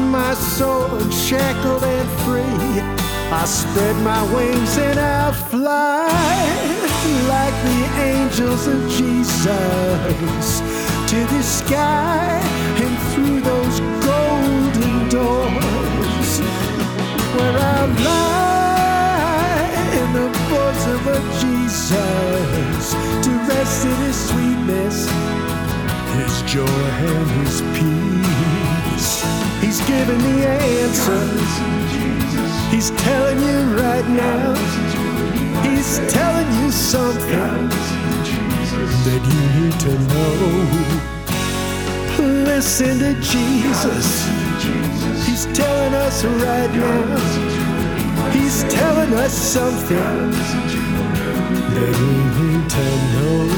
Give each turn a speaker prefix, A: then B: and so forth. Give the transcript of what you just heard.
A: my soul unshackled and free. I spread my wings and I'll fly like the angels of Jesus to the sky and through those golden doors, where I'll lie in the bosom of Jesus to rest in His sweetness, His joy and His peace. He's giving the answer. He's telling you right now. He's telling you something that you need to know. Listen to Jesus. He's telling us right now. He's telling us something that we need to know.